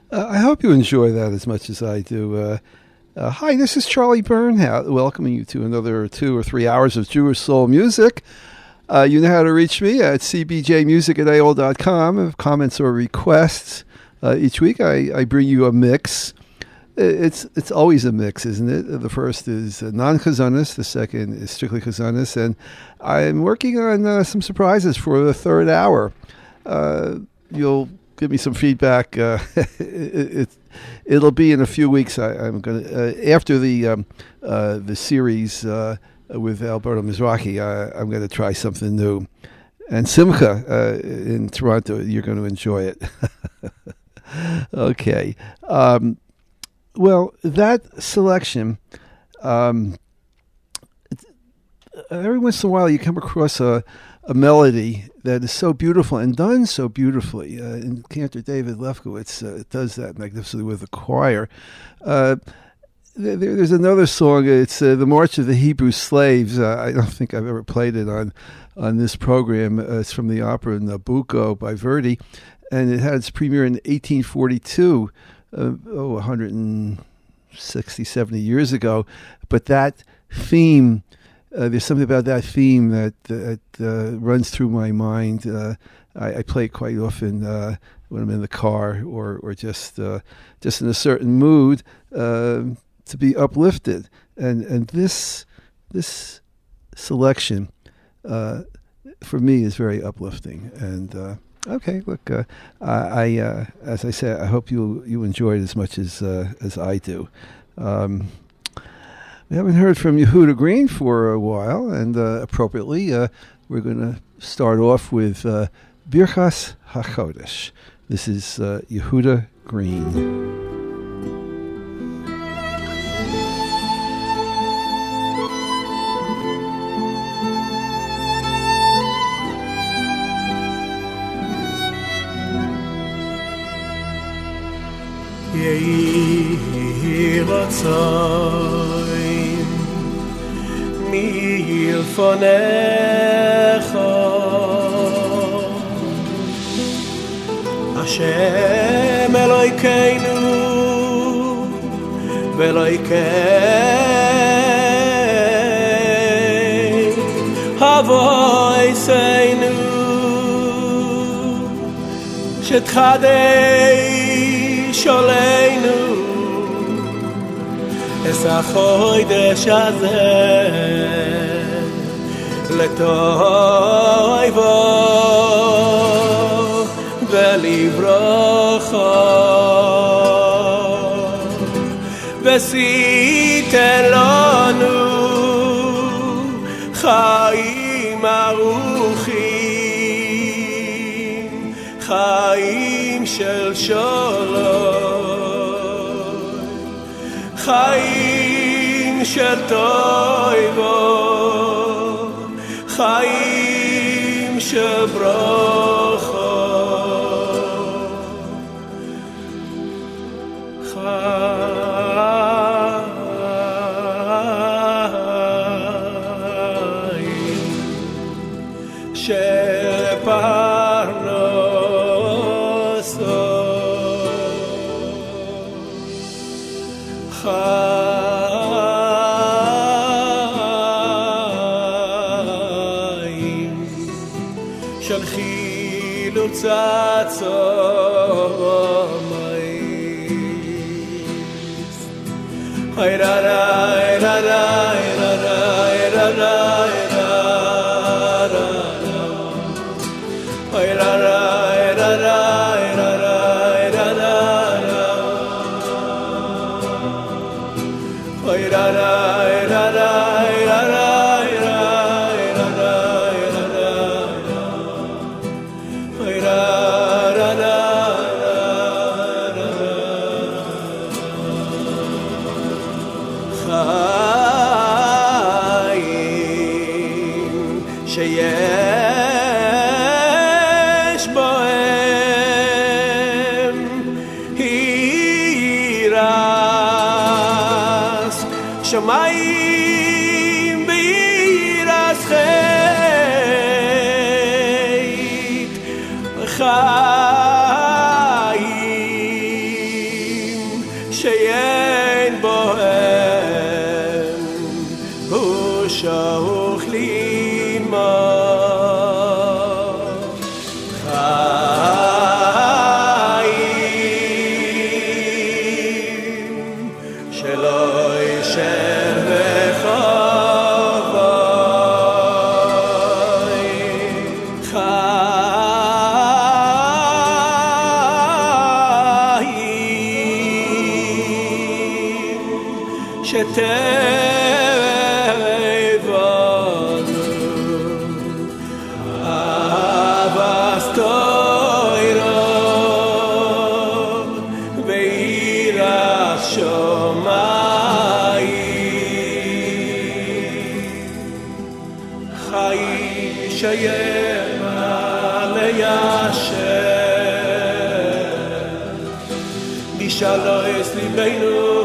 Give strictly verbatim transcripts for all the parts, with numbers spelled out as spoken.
Uh, I hope you enjoy that as much as I do. Uh, uh, hi, this is Charlie Bernhout, welcoming you to another two or three hours of Jewish soul music. Uh, you know how to reach me at c b j music at a o l dot com. If comments or requests, uh, each week I, I bring you a mix. It's it's always a mix, isn't it? The first is non-Chazanis, the second is strictly Chazanis, and I'm working on uh, some surprises for the third hour. Uh, you'll give me some feedback. Uh, it, it, it'll be in a few weeks. I, I'm going to uh, after the um, uh, the series uh, with Alberto Mizrahi. I, I'm going to try something new. And Simcha uh, in Toronto, you're going to enjoy it. Okay. Um, well, that selection. Um, every once in a while, you come across a. a melody that is so beautiful and done so beautifully. Uh, and Cantor David Lefkowitz uh, does that magnificently with the choir. Uh, there, there's another song. It's uh, the March of the Hebrew Slaves. Uh, I don't think I've ever played it on on this program. Uh, it's from the opera Nabucco by Verdi, and it had its premiere in eighteen forty-two, uh, oh, one hundred sixty, seventy years ago. But that theme... Uh, there's something about that theme that, that uh, runs through my mind. Uh, I, I play it quite often uh, when I'm in the car or or just uh, just in a certain mood uh, to be uplifted. And and this this selection uh, for me is very uplifting. And uh, okay, look, uh, I uh, as I said, I hope you you enjoy it as much as uh, as I do. Um, We haven't heard from Yehuda Green for a while, and uh, appropriately, uh, we're going to start off with uh, Birchas HaChodesh. This is uh, Yehuda Green. Yehi Ratzon milfonecha Hashem Elokeinu ve'Elokei Havoseinu shetchadei sholeinu es hachodesh hazeh letoivo ve'livrocha v'siten lanu chaim aruchim chaim shel shalom chaim shel toivo chaim shel bracha chaim shel parnoso chaim shel chilutz atzomayis hay ra ra ra ra ra ra ra hay ra ra ra ra ra ra hay ra ra ra ra Shamayim beiras chet chayim שאין בוהם הוא שוך לימה חיים שלא יישאר שתבנו אבס תוירו וירח שמיים חיים שיימה ליישר בשלוש ליבנו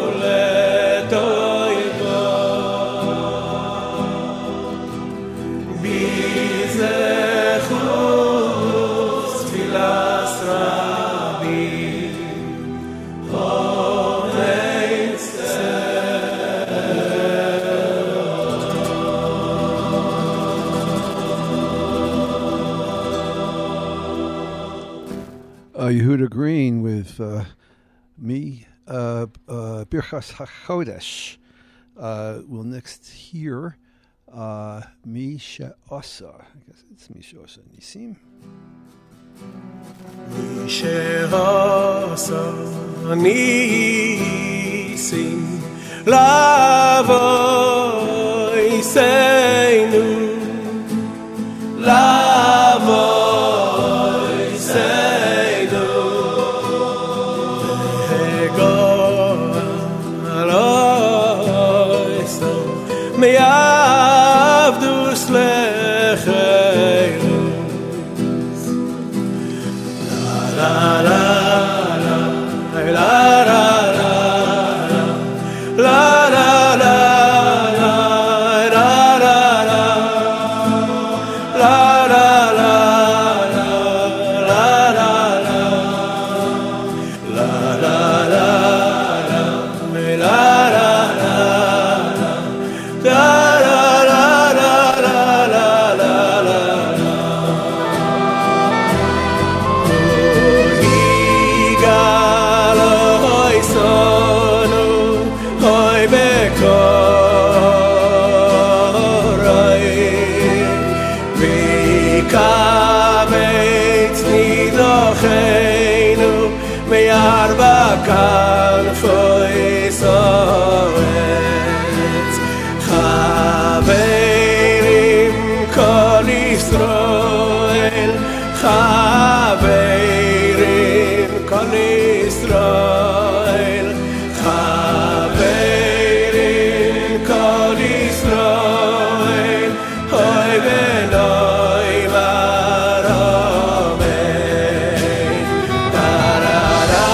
Uh, Yehuda Green with uh, me, uh, uh, Birchas HaChodesh. Uh, we'll next hear uh, Mi She'asa. I guess it's Mi She'asa Nisim. Mi She'asa Nisim Lavoy Seinu Lavoy Seinu Me'avdus lecheirus La la la la la la la la la Kan foi soet Chaverim kol Yisrael Chaverim kol Yisrael Chaverim kol Yisrael Hoy veloi maromein Tarara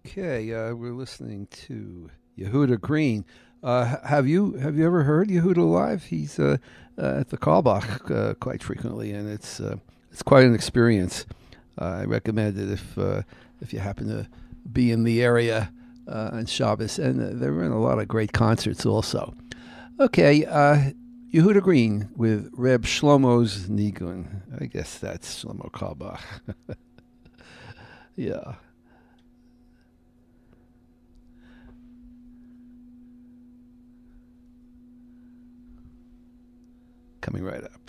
Okay, uh, we're listening to Yehuda Green. Uh, have you have you ever heard Yehuda live? He's uh, uh, at the Carlebach uh, quite frequently, and it's uh, it's quite an experience. Uh, I recommend it if uh, if you happen to be in the area uh, on Shabbos, and uh, they're in a lot of great concerts also. Okay, uh, Yehuda Green with Reb Shlomo's Nigun. I guess that's Shlomo Carlebach. Yeah. Coming right up.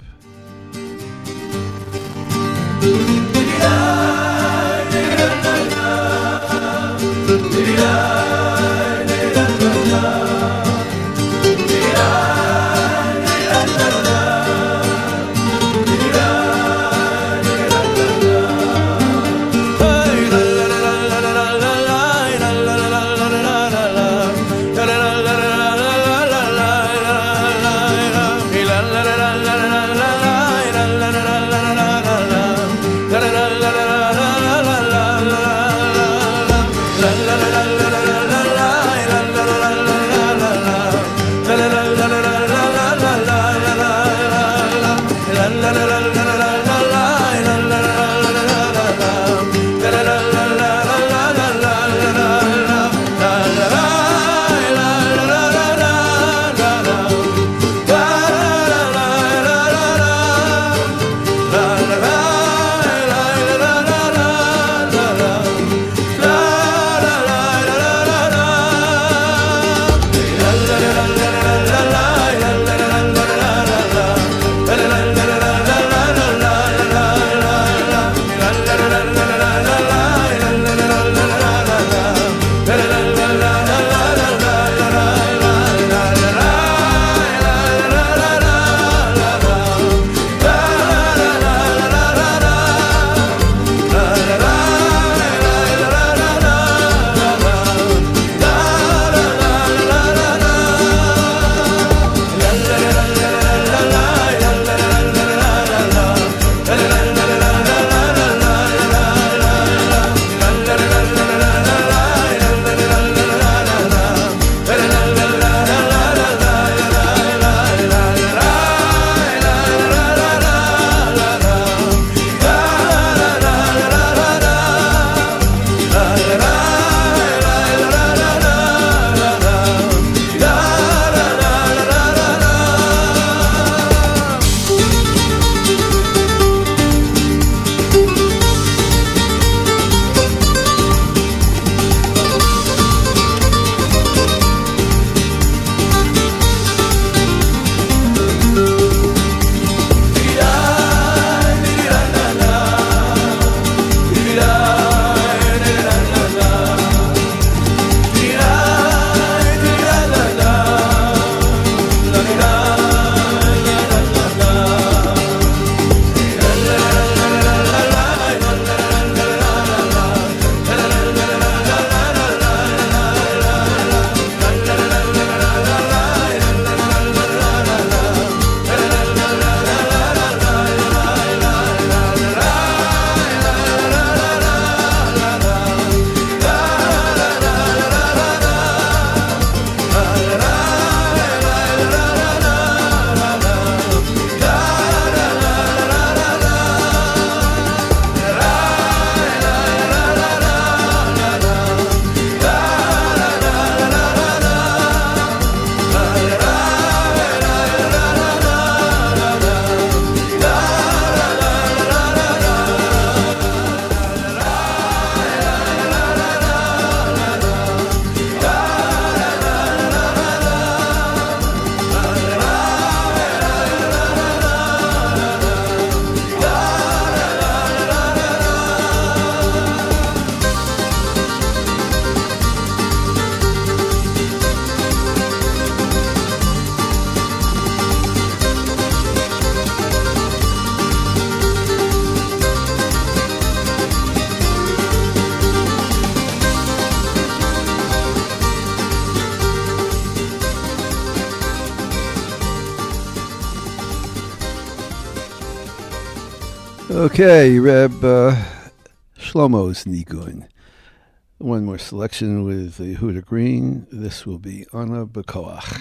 Okay, Reb uh, Shlomo's Nigun. One more selection with Yehuda Green. This will be Ana B'Koach.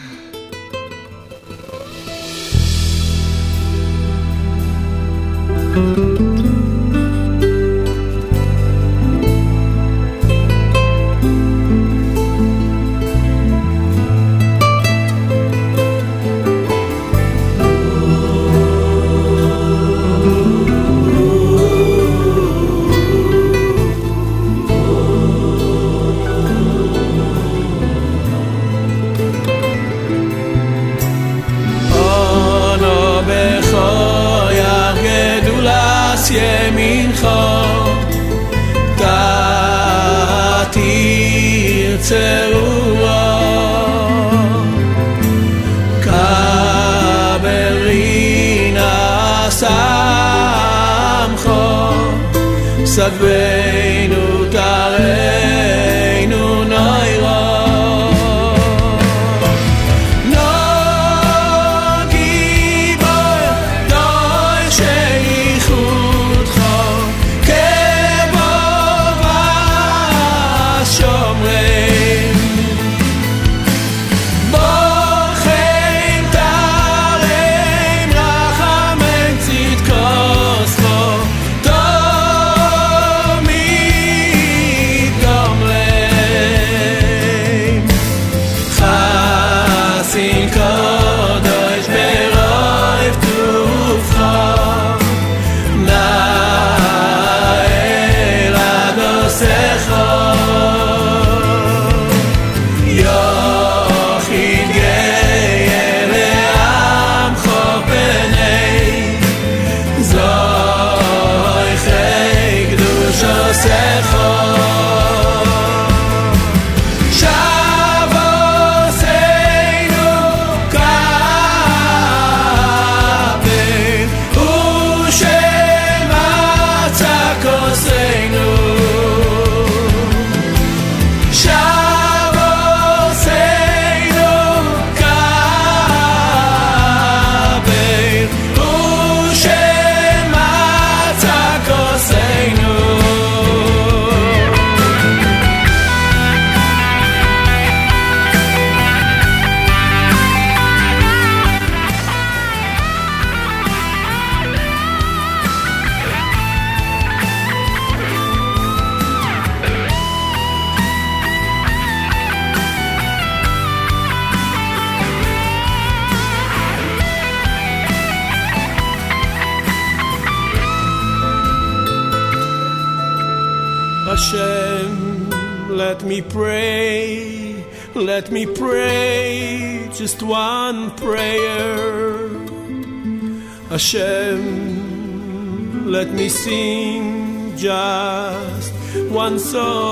Sadveinu tareinu noira No giboy doy sheichutcha Kebo v'shomreim Bochem tareim rachamim tzidkoscho Let me pray, let me pray just one prayer. Hashem, let me sing just one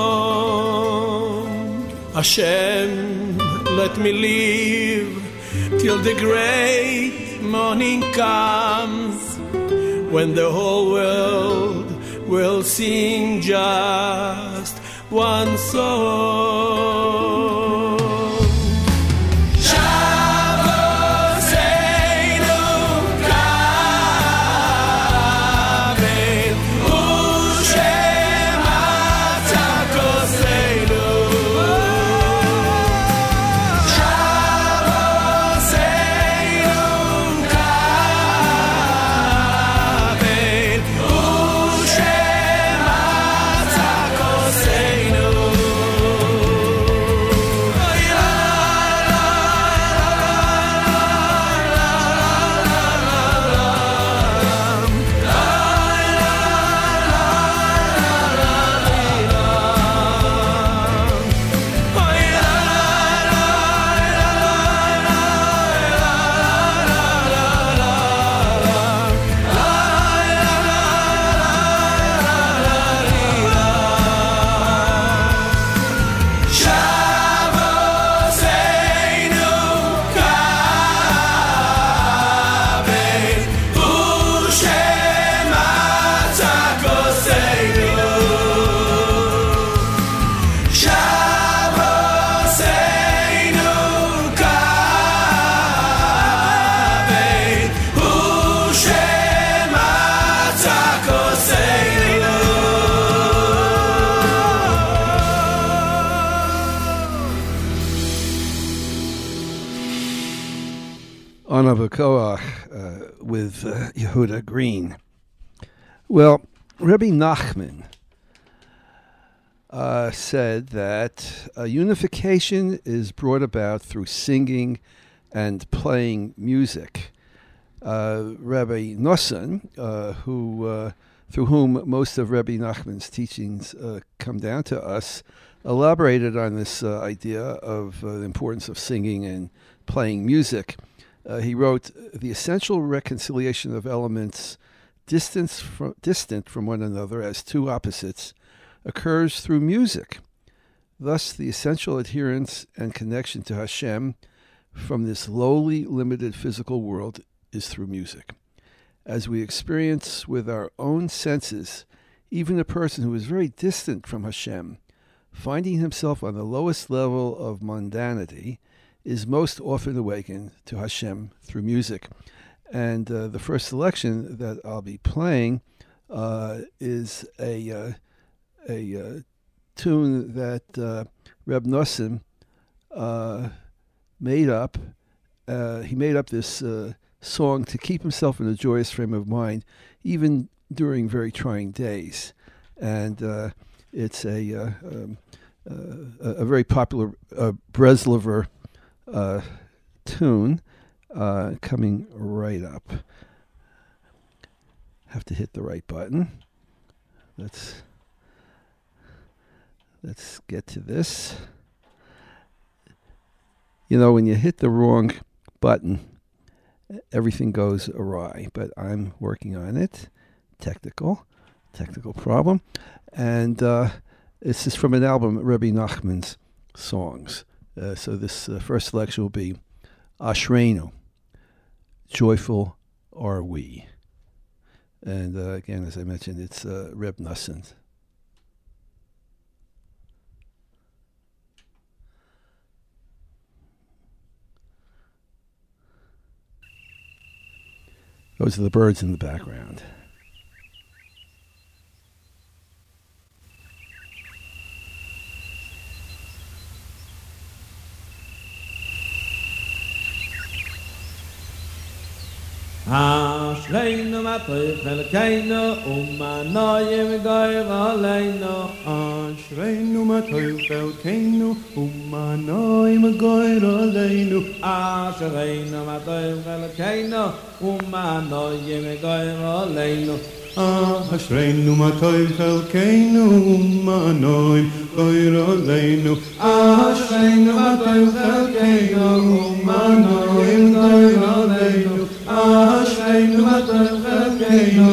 song. Hashem, let me live till the great morning comes, when the whole world will sing just one song. Shabboseinu kabel u'shem atzakosenu. Shabboseinu kabel u'shem atzakosenu. Ana B'Koach uh, with uh, Yehuda Green. Well, Rebbe Nachman uh, said that uh, unification is brought about through singing and playing music. Uh, Rebbe Nosson, uh, who uh, through whom most of Rebbe Nachman's teachings uh, come down to us, elaborated on this uh, idea of uh, the importance of singing and playing music. Uh, he wrote, "The essential reconciliation of elements distant from, distant from one another as two opposites occurs through music. Thus, the essential adherence and connection to Hashem from this lowly, limited physical world is through music. As we experience with our own senses, even a person who is very distant from Hashem, finding himself on the lowest level of mundanity, is most often awakened to Hashem through music." And uh, the first selection that I'll be playing uh, is a uh, a uh, tune that uh, Reb Nosson uh, made up. Uh, he made up this uh, song to keep himself in a joyous frame of mind, even during very trying days. And uh, it's a uh, um, uh, a very popular uh, Breslover uh, tune. Uh, coming right up. Have to hit the right button. Let's let's get to this. You know, when you hit the wrong button, everything goes awry. But I'm working on it. Technical, technical problem, and uh, this is from an album, Rebbe Nachman's songs. Uh, so this uh, first selection will be Ashreinu. Joyful are we. And uh, again, as I mentioned, it's uh, Reb Nosson. Those are the birds in the background. Ashreinu matov chelkeinu umanayim goyr aleinu. Ashreinu matov chelkeinu umanayim goyr aleinu. Ashreinu matov chelkeinu umanayim goyr aleinu. Ashreinu matov chelkeinu umanayim goyr aleinu. Ashreinu matov chelkeinu umanayim goyr aleinu. Ashreinu matov chelkeinu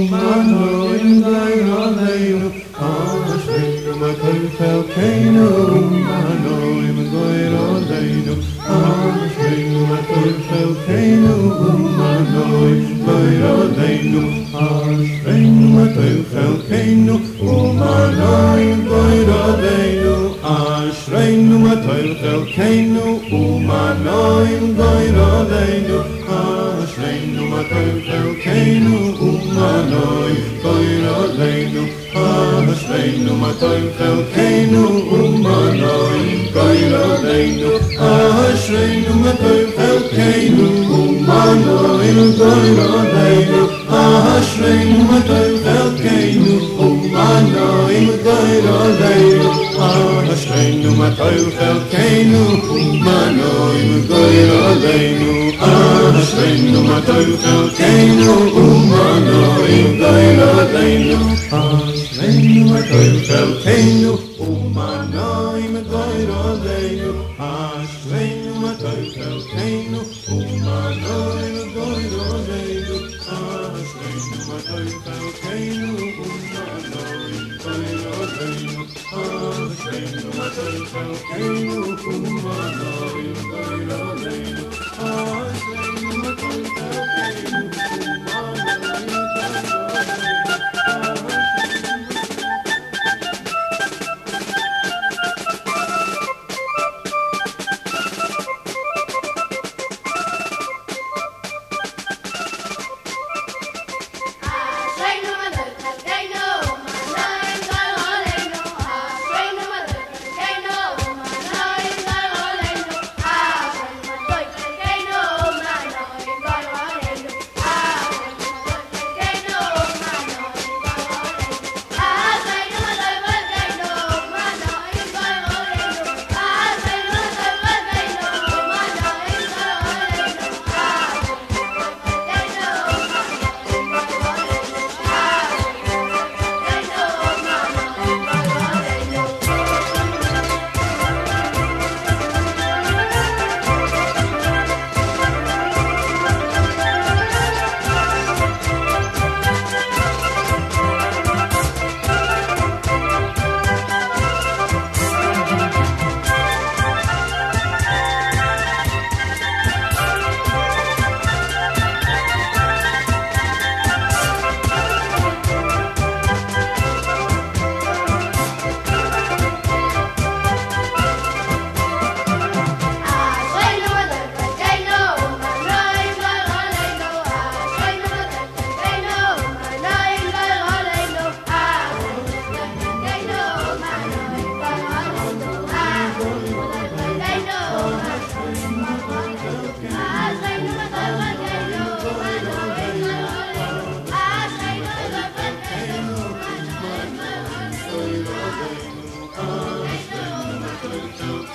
umanayim goyr aleinu. Ashreinu matov chelkeinu umanayim goyr aleinu. Ashreinu matov chelkeinu umanayim goyr aleinu. Ashreinu matov chelkeinu umanayim goyr aleinu. Ashreinu matov chelkeinu umanayim goyr aleinu. Ashreinu matov chelkeinu umanayim goyr aleinu. Ashreinu matov chelkeinu umanayim goyr aleinu. Ashreinu matov chelkeinu umanayim goyr aleinu. Ashreinu matov chelkeinu umanayim goyr aleinu. Ashreinu matov chelkeinu umanayim goyr aleinu. Ashreinu matov chelkeinu umanayim goyr aleinu. Ashreinu matov chelkeinu umanayim goyr aleinu. Ashreinu matov chelkeinu umanayim goyr aleinu. Ashreinu matov chelkeinu umanayim goyr aleinu. Ashreinu matov chelkeinu umanayim goyr aleinu. Ashreinu matov chelkeinu Umano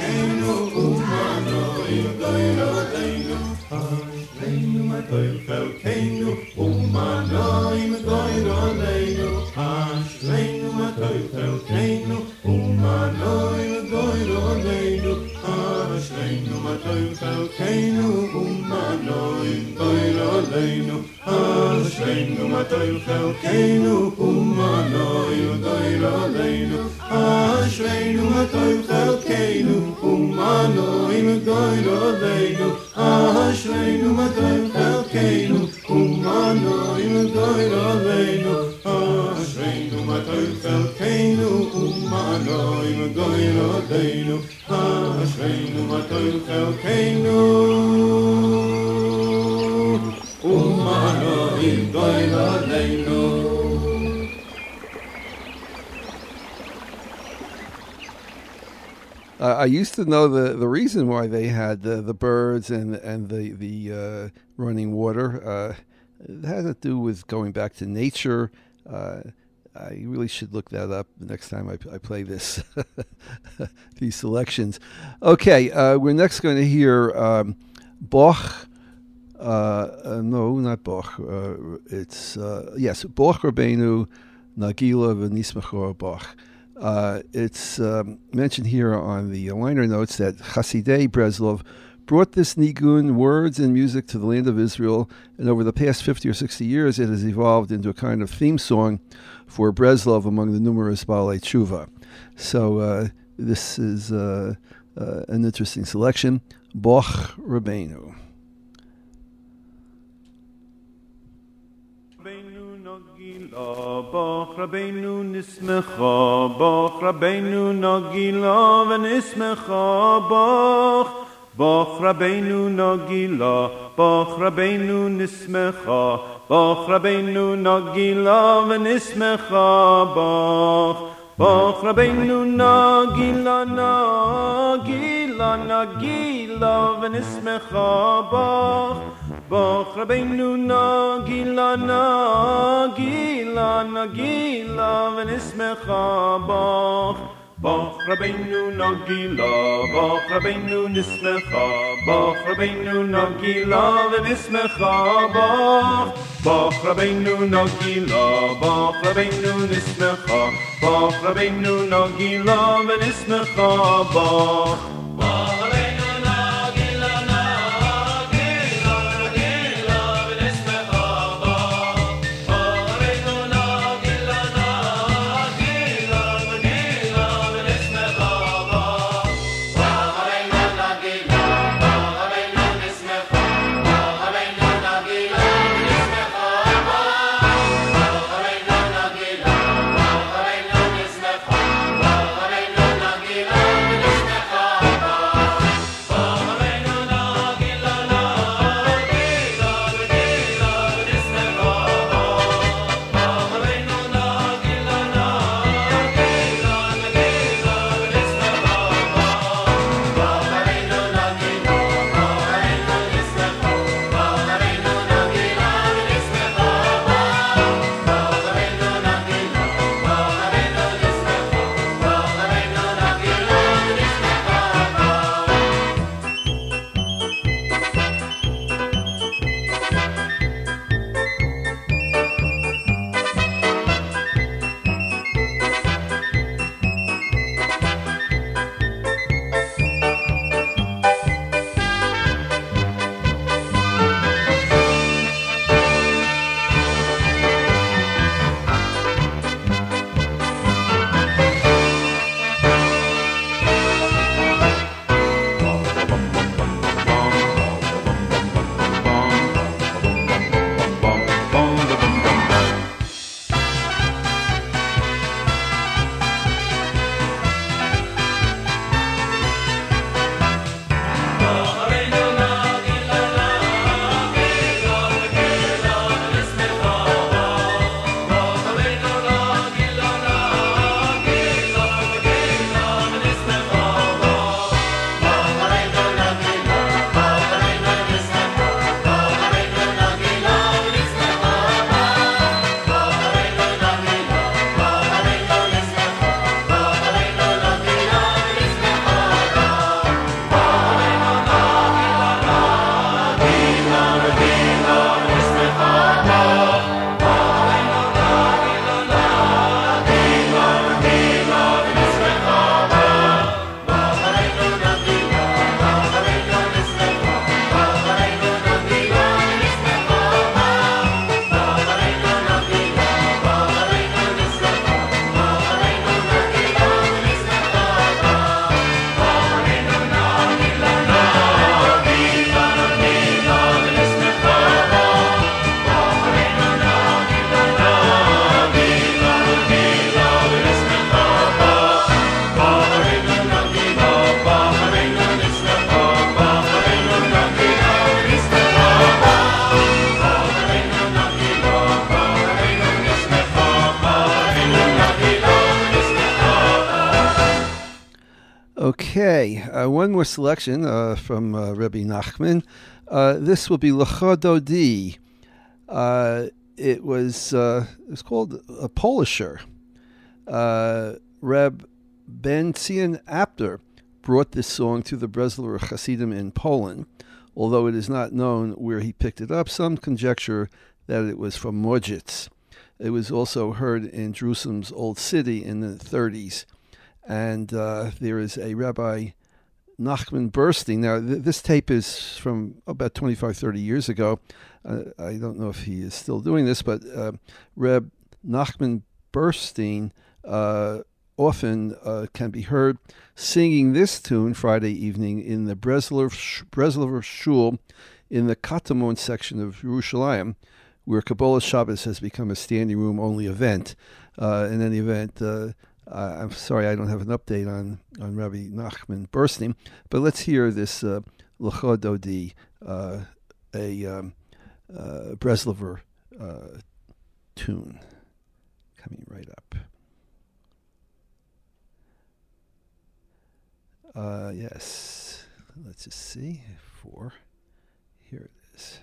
chelkeinu umanoim goyrodeinu Ashreinu matoil chelkeinu umanoim goyrodeinu Ashreinu matoil chelkeinu umanoim goyrodeinu Ashreinu matoil chelkeinu umanoim goyrodeinu Ashreinu matoil chelkeinu umanoim goyrodeinu Ashreinu matoil chelkeinu umanoim goyrodeinu Ashreinu matoil chelkeinu umanoim goyrodeinu Ashreinu matoil chelkeinu umanoim goyrodeinu Ashreinu matoil chelkeinu umanoim goyrodeinu Uh, I used to know the, the reason why they had the, the birds and and the the uh, running water. Uh, it had to do with going back to nature. Uh, I really should look that up the next time I, I play this these selections. Okay, uh, we're next going to hear um, Bach. Uh, uh, no, not Bach. Uh, it's uh, yes, Bach Rabbeinu Nagila v'Nismachor Bach. Uh, it's um, mentioned here on the liner notes that Hasidei Breslov brought this nigun, words and music, to the land of Israel, and over the past fifty or sixty years it has evolved into a kind of theme song for Breslov among the numerous Baalei Tshuva. So uh, this is uh, uh, an interesting selection. Bach Rabbeinu. Bach Rabbeinu nismecha, Bach Rabbeinu nagila v'nismecha, Bach Bach Rabbeinu nagila, Bach Rabbeinu nismecha, Bach Rabbeinu nagila v'nismecha, Bach Bach Rabbeinu nagila nagila nagila v'nismecha, Bach Bach Rabbeinu nagila nagila nagila v'nismecha, Bach Bach Rabbeinu nagila, Bach Rabbeinu nismecha, Bach Rabbeinu nagila v'nismecha, Bach Bach Rabbeinu nagila, Bach Rabbeinu nismecha, Bach Rabbeinu nagila v'nismecha, Bach Bach Okay, uh, one more selection uh, from uh, Rebbe Nachman. Uh, this will be Lecha Dodi. Uh, it was uh, it was called a Polisher. Uh, Reb Ben Zion Apter brought this song to the Breslover Hasidim in Poland, although it is not known where he picked it up. Some conjecture that it was from Mojitz. It was also heard in Jerusalem's Old City in the thirties. And uh, there is a Rabbi Nachman Burstein. Now, th- this tape is from about twenty-five, thirty years ago. Uh, I don't know if he is still doing this, but uh, Reb Nachman Burstein uh, often uh, can be heard singing this tune Friday evening in the Breslov, Breslover Shul in the Katamon section of Yerushalayim, where Kabbalah Shabbos has become a standing room only event. Uh, in any event, uh, Uh, I'm sorry I don't have an update on, on Rabbi Nachman Burstein, but let's hear this uh, Lecha Dodi, uh, a um, uh, Breslover uh, tune, coming right up. Uh, yes, let's just see. Four. Here it is.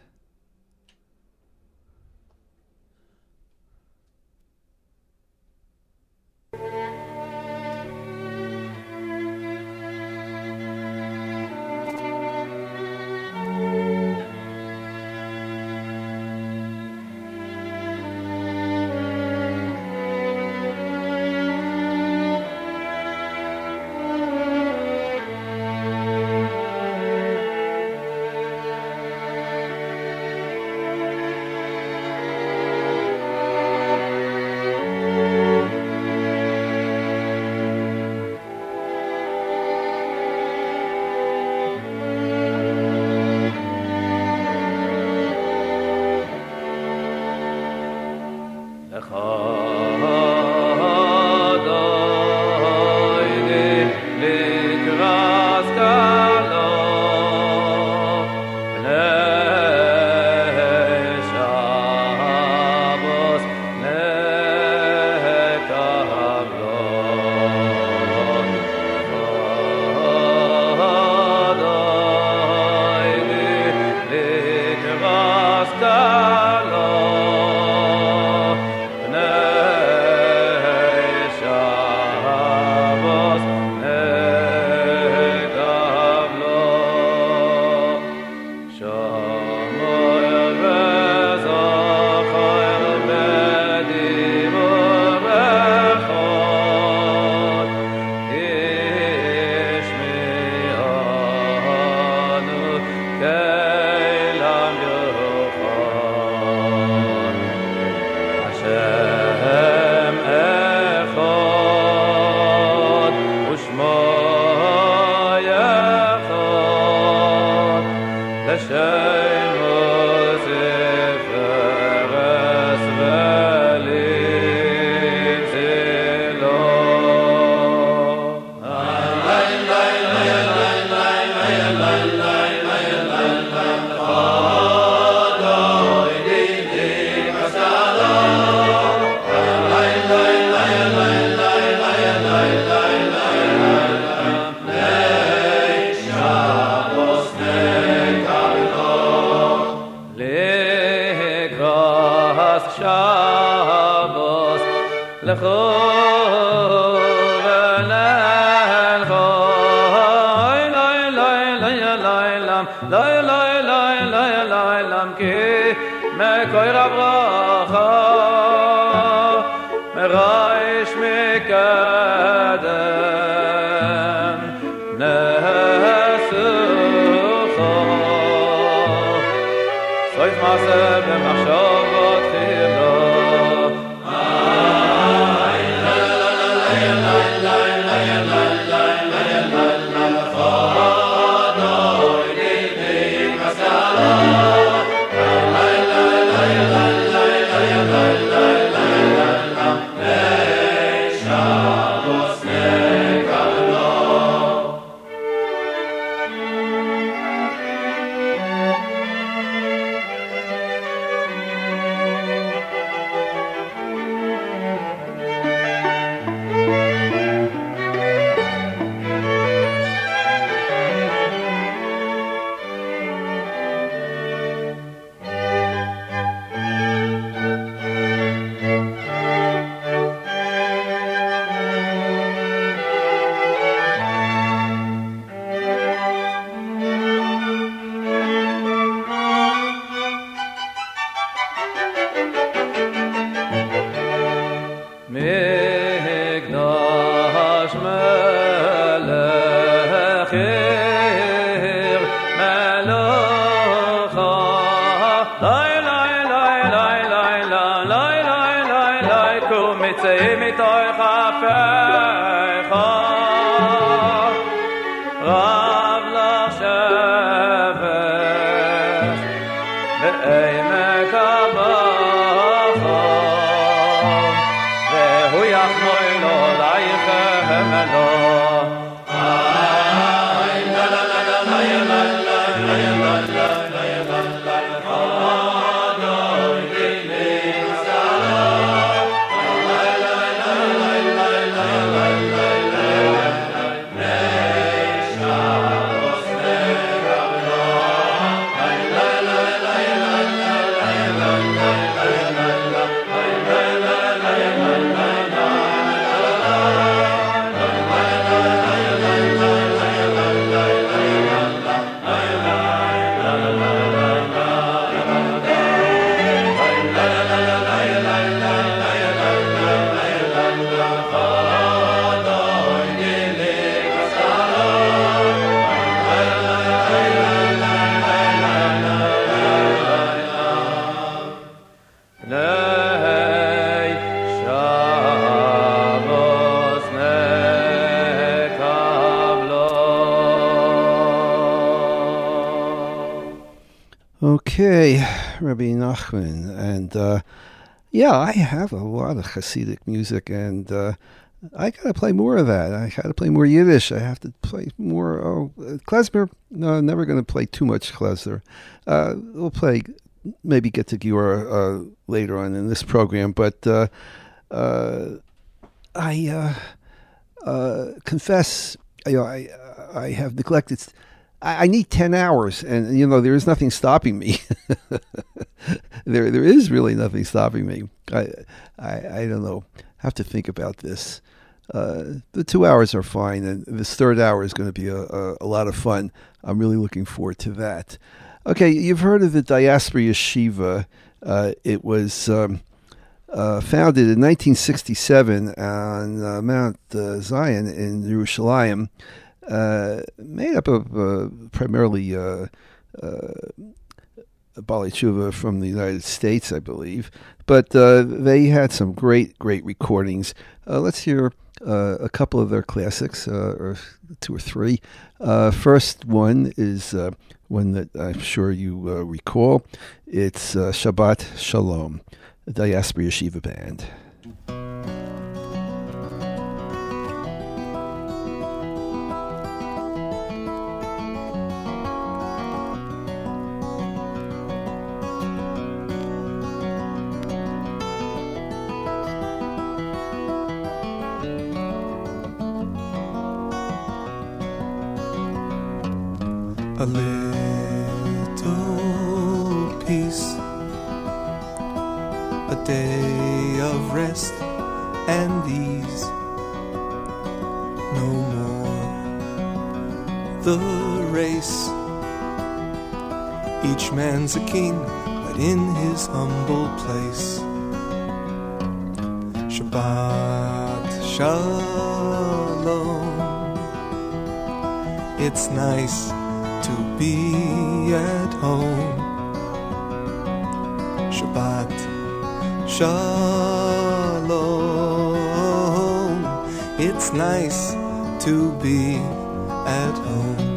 Shabbos Okay, Rabbi Nachman, and uh, yeah, I have a lot of Hasidic music, and uh, I gotta play more of that. I gotta play more Yiddish. I have to play more. Oh, uh, klezmer. No, never gonna play too much klezmer. Uh, we'll play, maybe get to Giora uh, later on in this program, but uh, uh, I uh, uh, confess, you know, I I have neglected. I need ten hours, and you know there is nothing stopping me. there, there is really nothing stopping me. I, I, I don't know. I have to think about this. Uh, the two hours are fine, and this third hour is going to be a, a, a lot of fun. I'm really looking forward to that. Okay, you've heard of the Diaspora Yeshiva. Uh, it was um, uh, founded in nineteen sixty-seven on uh, Mount uh, Zion in Yerushalayim. Uh, made up of uh, primarily uh, uh, Baalei Teshuva from the United States, I believe. But uh, they had some great, great recordings. Uh, let's hear uh, a couple of their classics, uh, or two or three. Uh, first one is uh, one that I'm sure you uh, recall. It's uh, Shabbat Shalom, the Diaspora Yeshiva Band. A little peace, a day of rest and ease. No more the race. Each man's a king, but in his humble place. Shabbat Shalom. It's nice to be at home. Shabbat Shalom. It's nice to be at home.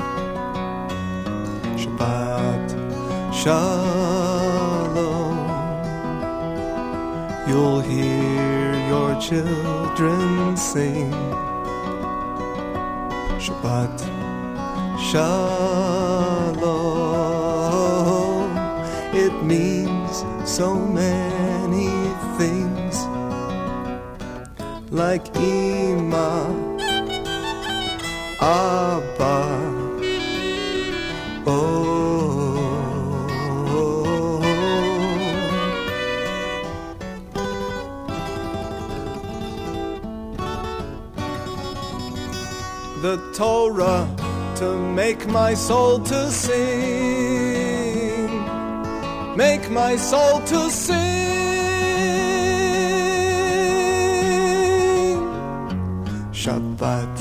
Shabbat Shalom. You'll hear your children sing. Shabbat Shalom, it means so many things, like Ima, Abba, oh. The Torah to make my soul to sing, make my soul to sing. Shabbat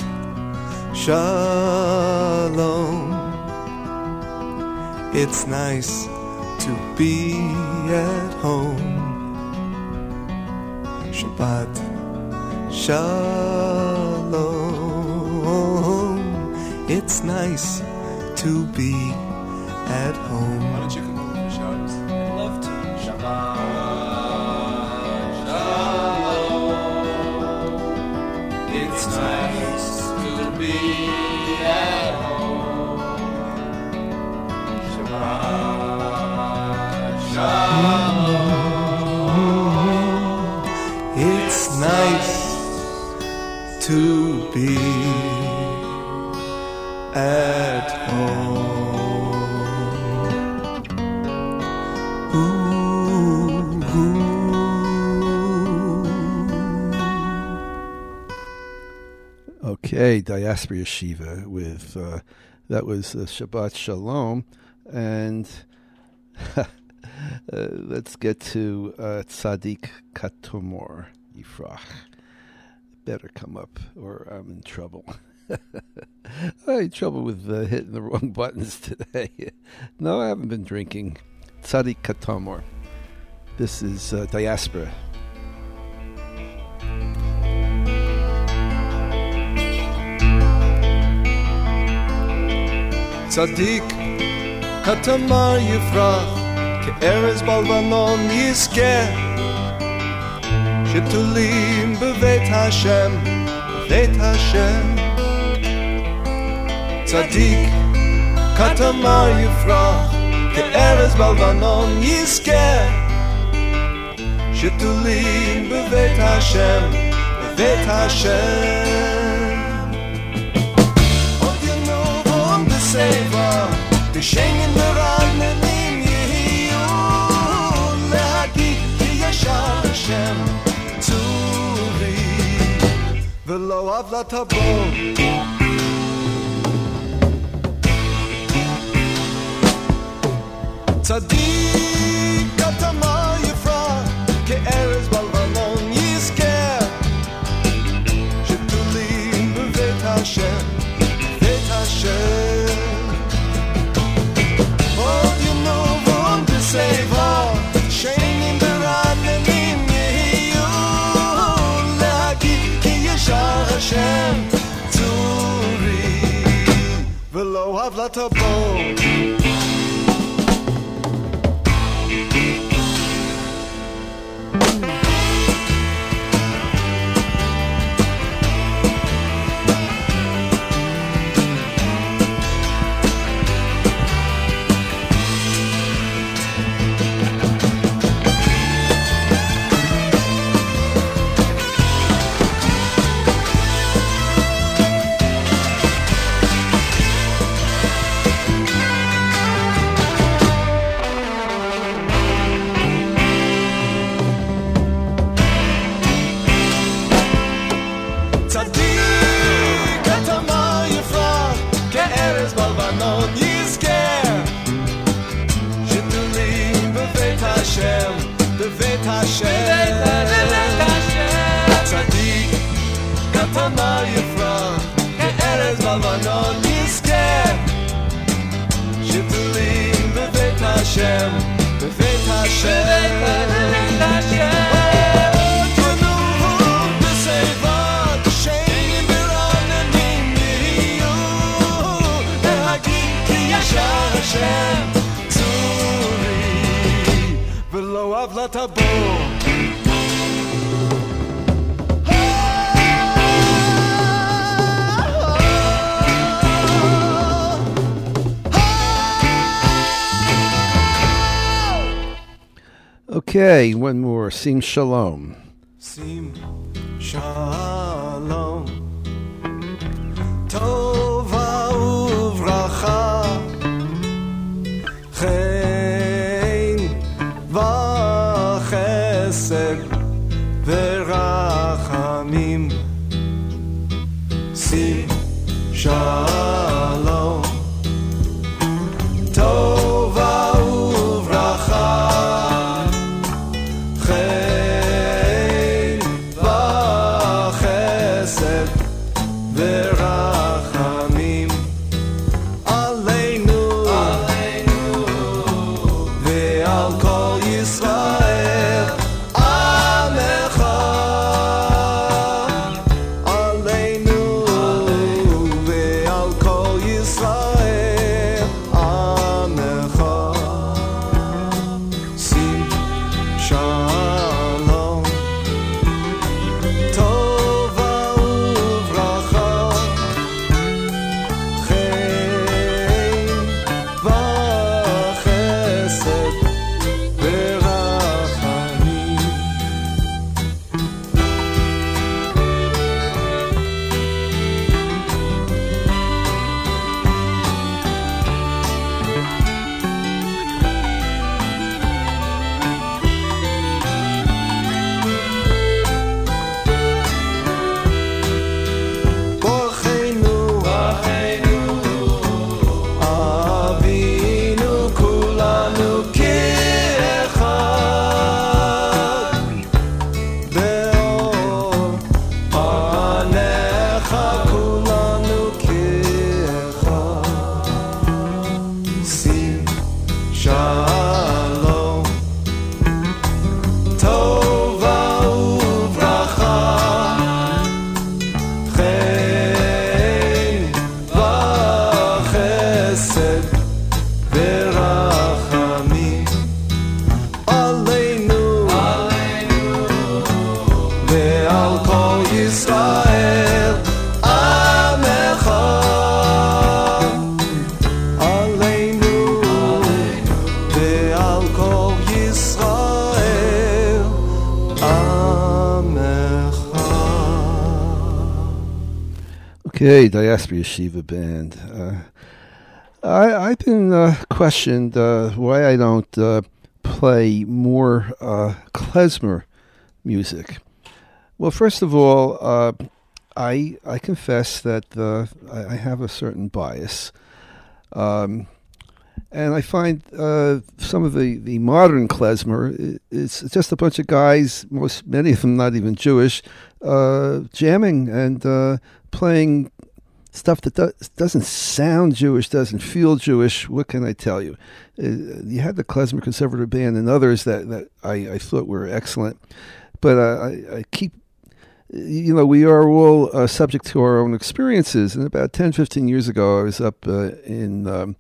Shalom. It's nice to be at home. Shabbat Shalom. It's nice to be at home. Why don't you come over and shout us? I'd love to. Shabbat Shalom. It's nice to be at home. Shabbat Shalom. It's nice to be at home. Ooh, ooh. Okay, Diaspora Yeshiva with uh, that was uh, Shabbat Shalom, and uh, let's get to uh, Tzadik Katomor Yifrach. Better come up, or I'm in trouble. I had trouble with uh, hitting the wrong buttons today. No, I haven't been drinking. Tzadik Katomor. This is uh, Diaspora. צדיק כתמר יפרח כארז בלבנון יזכה שתולים בבית השם בבית השם צדיק כתמר יפרח כארז בלבנון יזכה שתולים בבית השם בבית השם Seva, the Schengen the Ragnanim Yehiyu, Lehagi Yashar Hashem, Tzuri, V'lo Avlat Habo. Tzadik Katamar Yifrach, Ke'erez Balvanon Yizker, Shetulim B'vet Hashem, B'vet Hashem. Seva, Shein beranim yehiyu, Lehagi ki yashar Hashem, Tzuri, v'lo havlat habo. Okay, one more. Sim Shalom. Sim Shalom. Tova uvracha. Chen v'chesed v'rachamim. Sim Shalom. Tova uvracha. Tova Okay, Diaspora Yeshiva Band. Uh, I, I've been uh, questioned uh, why I don't uh, play more uh, klezmer music. Well, first of all, uh, I I confess that uh, I, I have a certain bias. Um, and I find uh, some of the, the modern klezmer, it's just a bunch of guys, most many of them not even Jewish, uh, jamming and uh, playing stuff that do- doesn't sound Jewish, doesn't feel Jewish. What can I tell you? Uh, you had the Klezmer Conservative Band and others that, that I, I thought were excellent. But uh, I, I keep, you know, we are all uh, subject to our own experiences. And about ten, fifteen years ago, I was up uh, in um,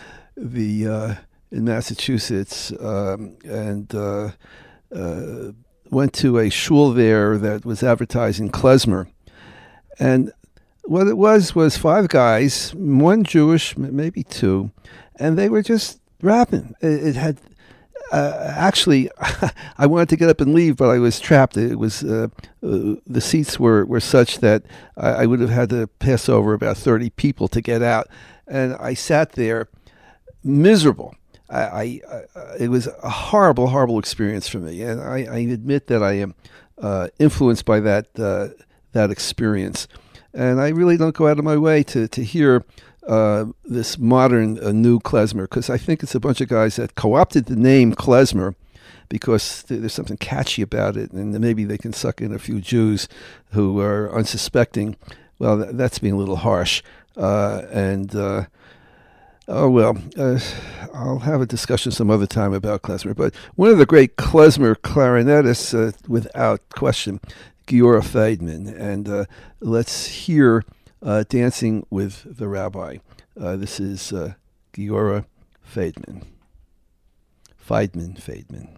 the uh, in Massachusetts um, and uh, uh, went to a shul there that was advertising klezmer. And what it was was five guys, one Jewish, maybe two, and they were just rapping. It, it had uh, actually, I wanted to get up and leave, but I was trapped. It was uh, uh, the seats were, were such that I, I would have had to pass over about thirty people to get out, and I sat there miserable. I, I, I it was a horrible, horrible experience for me, and I, I admit that I am uh, influenced by that uh, that experience. And I really don't go out of my way to, to hear uh, this modern uh, new klezmer, because I think it's a bunch of guys that co-opted the name klezmer because th- there's something catchy about it, and maybe they can suck in a few Jews who are unsuspecting. Well, th- that's being a little harsh. Uh, and, uh, oh, well, uh, I'll have a discussion some other time about klezmer. But one of the great klezmer clarinetists, uh, without question, Giora Feidman, and uh, let's hear uh, Dancing with the Rabbi. Uh, this is uh, Giora Feidman. Feidman, Feidman.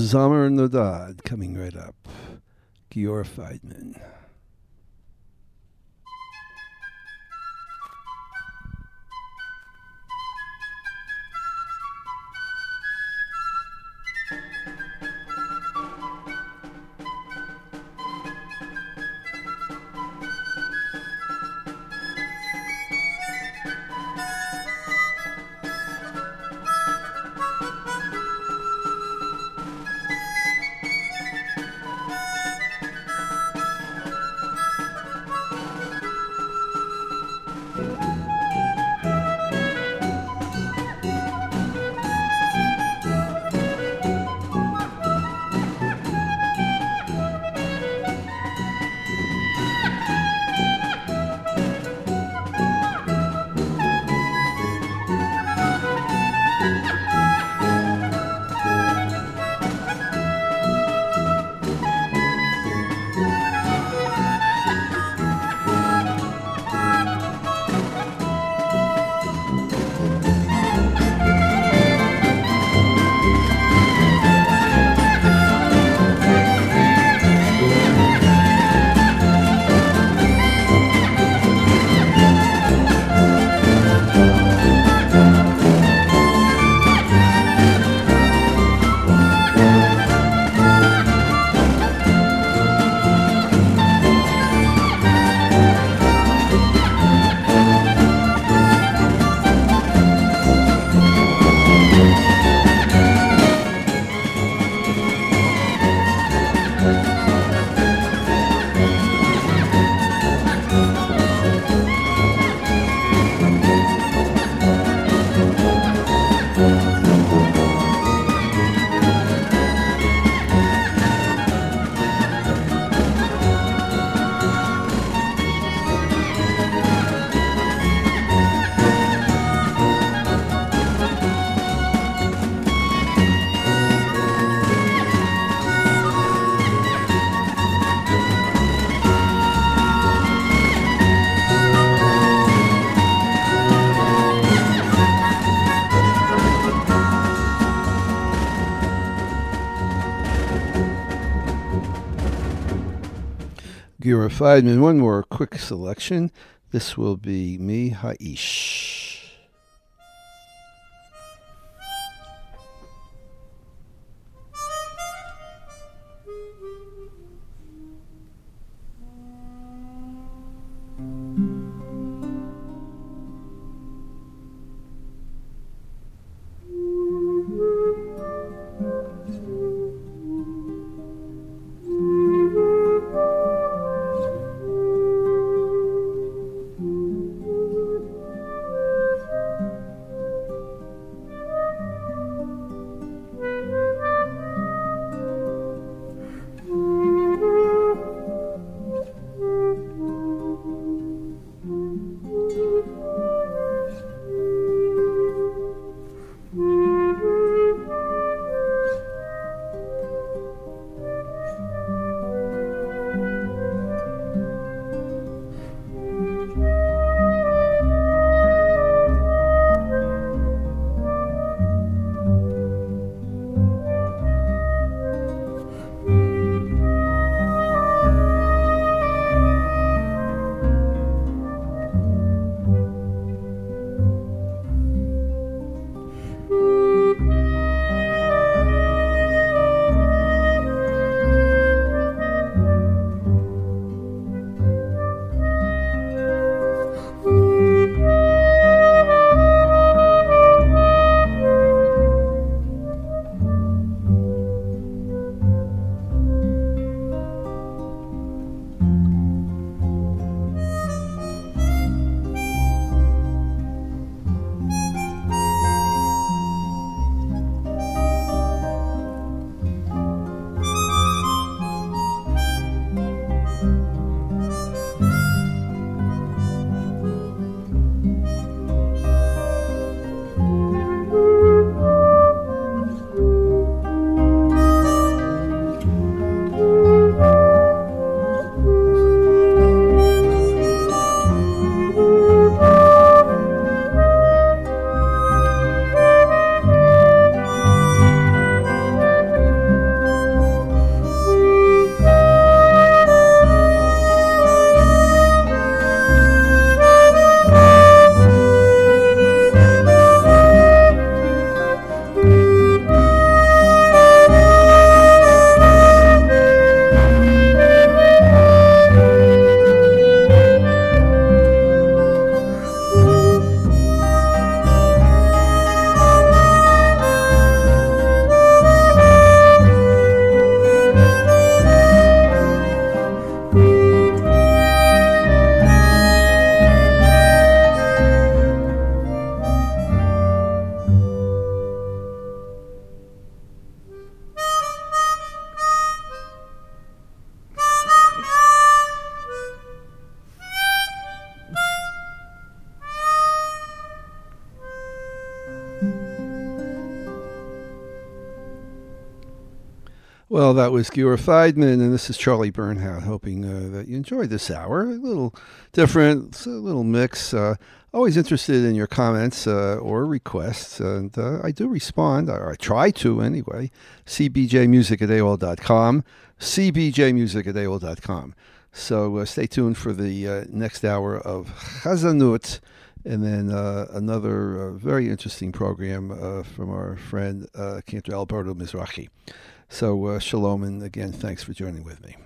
Zomer Nodad coming right up. Giora Feidman. Giora Feidman. One more quick selection. This will be Mi Haish. Well, that was Giora Feidman, and this is Charlie Bernhardt, hoping uh, that you enjoyed this hour. A little different, it's a little mix. Uh, always interested in your comments uh, or requests, and uh, I do respond, or I try to anyway. c b j music at a o l dot com, c b j music at a o l dot com. So uh, stay tuned for the uh, next hour of Chazanut, and then uh, another uh, very interesting program uh, from our friend uh, Cantor Alberto Mizrahi. So uh, shalom, and again, thanks for joining with me.